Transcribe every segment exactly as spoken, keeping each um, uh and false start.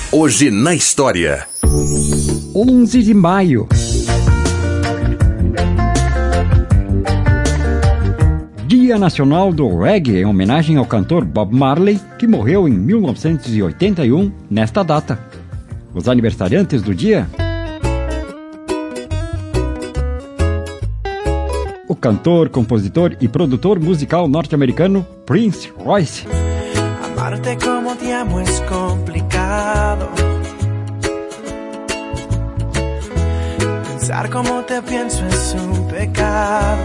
Hoje na História. onze de maio. Dia Nacional do Reggae, em homenagem ao cantor Bob Marley, que morreu em mil novecentos e oitenta e um, nesta data. Os aniversariantes do dia: o cantor, compositor e produtor musical norte-americano Prince Royce. Amarte como te amo es complicado. Pensar como te pienso es un pecado.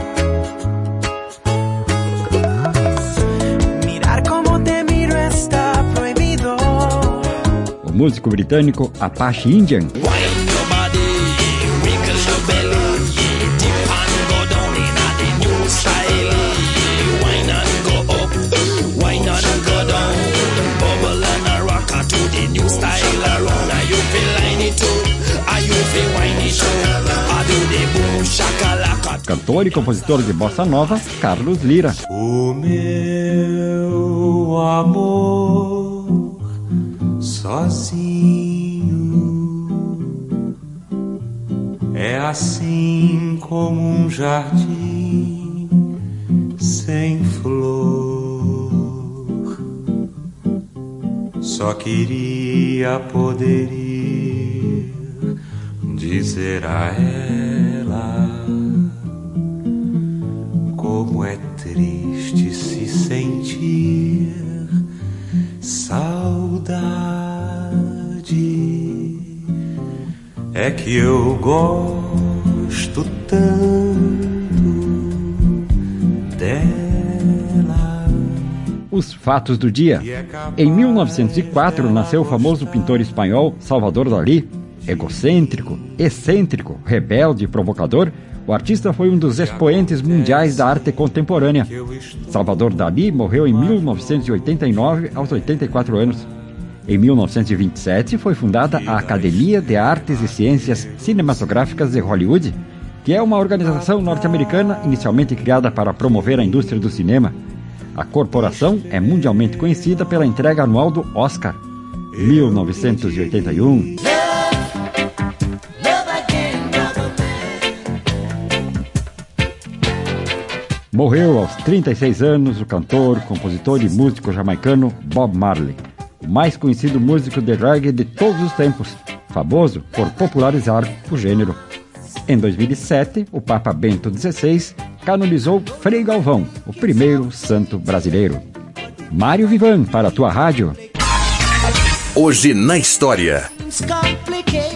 Mirar como te miro está prohibido. O músico britânico Apache Indian. Cantor e compositor de bossa nova, Carlos Lyra. O meu amor sozinho é assim como um jardim sem flor. Só queria poder ir dizer a ela como é triste se sentir saudade. É que eu gosto tanto dela. Os fatos do dia. Em mil novecentos e quatro nasceu o famoso pintor espanhol Salvador Dalí. Egocêntrico, excêntrico, rebelde e provocador, o artista foi um dos expoentes mundiais da arte contemporânea. Salvador Dalí morreu em mil novecentos e oitenta e nove, aos oitenta e quatro anos. Em mil novecentos e vinte e sete foi fundada a Academia de Artes e Ciências Cinematográficas de Hollywood, que é uma organização norte-americana inicialmente criada para promover a indústria do cinema. A corporação é mundialmente conhecida pela entrega anual do Oscar. mil novecentos e oitenta e um. Morreu aos trinta e seis anos o cantor, compositor e músico jamaicano Bob Marley, o mais conhecido músico de reggae de todos os tempos, famoso por popularizar o gênero. Em dois mil e sete, o Papa Bento dezesseis canonizou Frei Galvão, o primeiro santo brasileiro. Mário Vivan, para a tua rádio. Hoje na História. It's complicated.